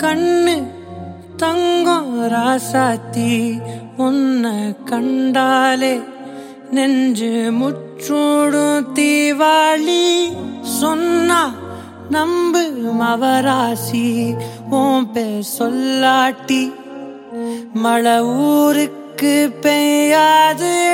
கண்ணு தங்கம் ராசாத்தி உன்னை கண்டாலே நெஞ்சு முற்றோடும் தீவாளி சொன்னா நம்பு மவராசி உன் பேர் சொல்லாட்டி மழை ஊருக்கு பெய்யாது